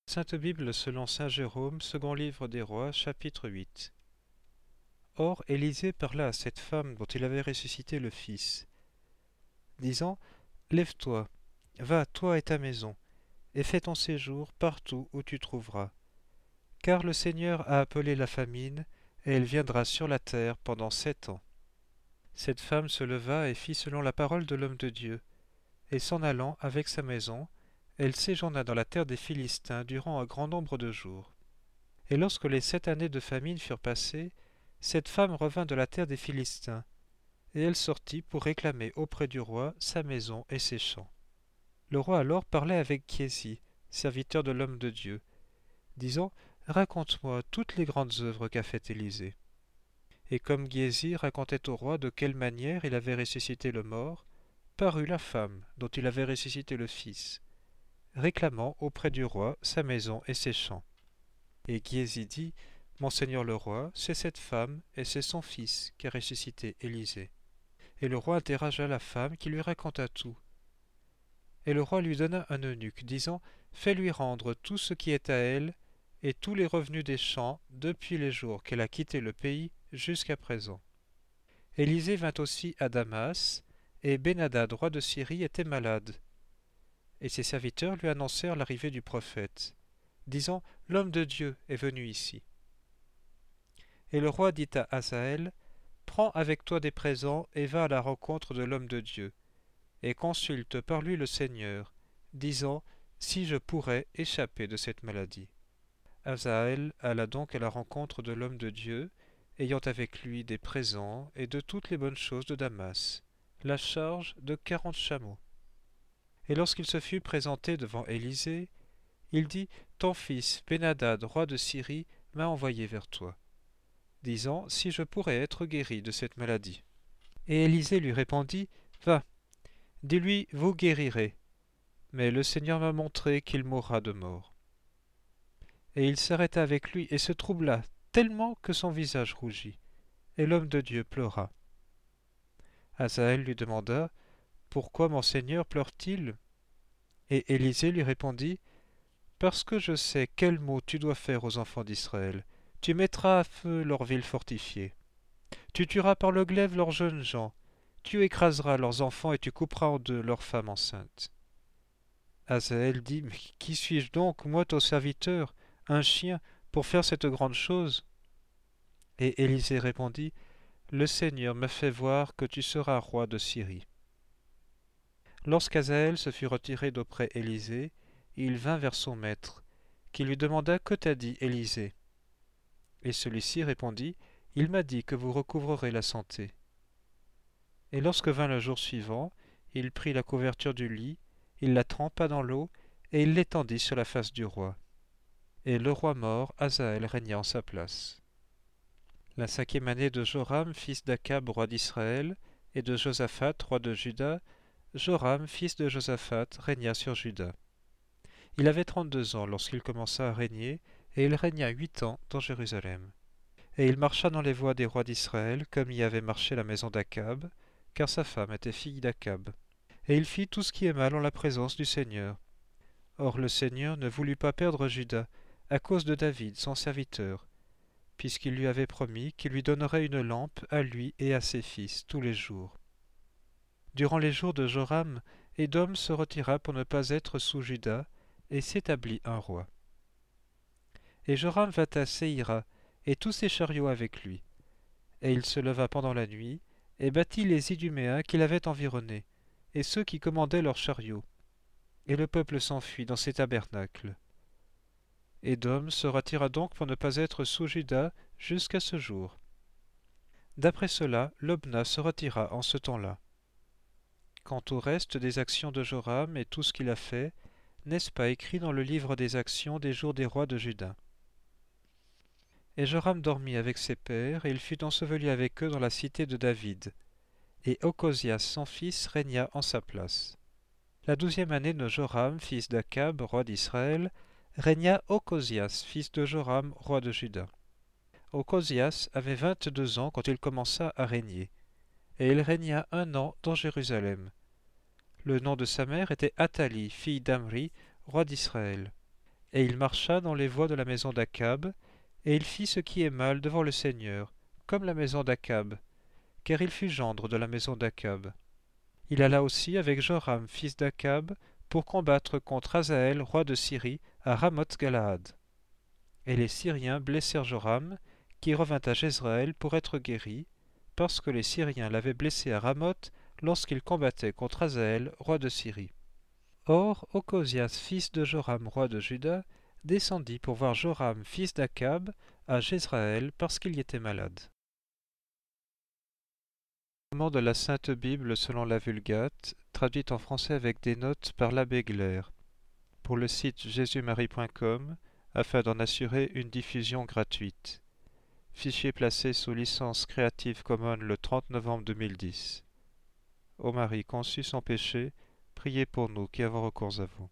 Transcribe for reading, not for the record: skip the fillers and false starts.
Sainte Bible selon saint Jérôme, second livre des Rois, chapitre 8. Or Élisée parla à cette femme dont il avait ressuscité le fils, disant : Lève-toi, va, toi et ta maison, et fais ton séjour partout où tu trouveras. Car le Seigneur a appelé la famine, et elle viendra sur la terre pendant 7 ans. Cette femme se leva et fit selon la parole de l'homme de Dieu, et s'en allant avec sa maison, elle séjourna dans la terre des Philistins durant un grand nombre de jours. Et lorsque les 7 années de famine furent passées, cette femme revint de la terre des Philistins, et elle sortit pour réclamer auprès du roi sa maison et ses champs. Le roi alors parlait avec Giézi, serviteur de l'homme de Dieu, disant : Raconte-moi toutes les grandes œuvres qu'a faites Élisée. Et comme Giézi racontait au roi de quelle manière il avait ressuscité le mort, parut la femme dont il avait ressuscité le fils, réclamant auprès du roi sa maison et ses champs. Et Giézi dit : Monseigneur le roi, c'est cette femme et c'est son fils qu'a ressuscité Élisée. Et le roi interrogea la femme qui lui raconta tout. Et le roi lui donna un eunuque, disant : Fais-lui rendre tout ce qui est à elle et tous les revenus des champs depuis les jours qu'elle a quitté le pays jusqu'à présent. Élisée vint aussi à Damas, et Ben-Hadad, roi de Syrie, était malade. Et ses serviteurs lui annoncèrent l'arrivée du prophète, disant : L'homme de Dieu est venu ici. Et le roi dit à Hazaël : Prends avec toi des présents et va à la rencontre de l'homme de Dieu, et consulte par lui le Seigneur, disant : Si je pourrais échapper de cette maladie. Hazaël alla donc à la rencontre de l'homme de Dieu, ayant avec lui des présents et de toutes les bonnes choses de Damas, la charge de 40 chameaux. Et lorsqu'il se fut présenté devant Élisée, il dit : Ton fils Ben-Hadad, roi de Syrie, m'a envoyé vers toi, disant : Si je pourrais être guéri de cette maladie. Et Élisée lui répondit : Va, dis-lui, vous guérirez. Mais le Seigneur m'a montré qu'il mourra de mort. Et il s'arrêta avec lui et se troubla tellement que son visage rougit. Et l'homme de Dieu pleura. Hazaël lui demanda : Pourquoi mon Seigneur pleure-t-il ? Et Élisée lui répondit : Parce que je sais quel mot tu dois faire aux enfants d'Israël. Tu mettras à feu leurs villes fortifiées. Tu tueras par le glaive leurs jeunes gens. Tu écraseras leurs enfants et tu couperas en deux leurs femmes enceintes. Hazaël dit : Mais qui suis-je donc, moi ton serviteur, un chien, pour faire cette grande chose ? Et Élisée répondit : Le Seigneur m'a fait voir que tu seras roi de Syrie. Lorsqu'Hazaël se fut retiré d'auprès Élisée, il vint vers son maître, qui lui demanda : Que t'a dit Élisée ? Et celui-ci répondit : Il m'a dit que vous recouvrerez la santé. Et lorsque vint le jour suivant, il prit la couverture du lit, il la trempa dans l'eau, et il l'étendit sur la face du roi. Et le roi mort, Hazaël régna en sa place. La 5e année de Joram, fils d'Akab, roi d'Israël, et de Josaphat, roi de Juda, Joram, fils de Josaphat, régna sur Juda. Il avait 32 ans lorsqu'il commença à régner, et il régna 8 ans dans Jérusalem. Et il marcha dans les voies des rois d'Israël, comme y avait marché la maison d'Akab, car sa femme était fille d'Akab. Et il fit tout ce qui est mal en la présence du Seigneur. Or le Seigneur ne voulut pas perdre Juda, à cause de David, son serviteur, puisqu'il lui avait promis qu'il lui donnerait une lampe à lui et à ses fils tous les jours. Durant les jours de Joram, Édom se retira pour ne pas être sous Juda, et s'établit un roi. Et Joram vint à Séhira, et tous ses chariots avec lui. Et il se leva pendant la nuit, et battit les Iduméens qui l'avaient environné, et ceux qui commandaient leurs chariots. Et le peuple s'enfuit dans ses tabernacles. Édom se retira donc pour ne pas être sous Juda jusqu'à ce jour. D'après cela, Lobna se retira en ce temps-là. Quant au reste des actions de Joram et tout ce qu'il a fait, n'est-ce pas écrit dans le livre des actions des jours des rois de Juda ? Et Joram dormit avec ses pères, et il fut enseveli avec eux dans la cité de David. Et Ocosias, son fils, régna en sa place. La 12e année de Joram, fils d'Akab, roi d'Israël, régna Ocosias, fils de Joram, roi de Juda. Ocosias avait 22 ans quand il commença à régner, et il régna 1 an dans Jérusalem. Le nom de sa mère était Athalie, fille d'Amri, roi d'Israël. Et il marcha dans les voies de la maison d'Akab, et il fit ce qui est mal devant le Seigneur, comme la maison d'Akab, car il fut gendre de la maison d'Akab. Il alla aussi avec Joram, fils d'Akab, pour combattre contre Hazaël, roi de Syrie, à Ramoth-Galaad. Et les Syriens blessèrent Joram, qui revint à Jezreel pour être guéri, parce que les Syriens l'avaient blessé à Ramoth lorsqu'il combattait contre Hazaël, roi de Syrie. Or, Ocosias, fils de Joram, roi de Juda, descendit pour voir Joram, fils d'Akab, à Jezreel, parce qu'il y était malade. De la Sainte Bible selon la Vulgate, traduite en français avec des notes par l'abbé Glaire, pour le site jésusmarie.com, afin d'en assurer une diffusion gratuite. Fichier placé sous licence Creative Commons le 30 novembre 2010. Ô Marie conçue sans péché, priez pour nous qui avons recours à vous.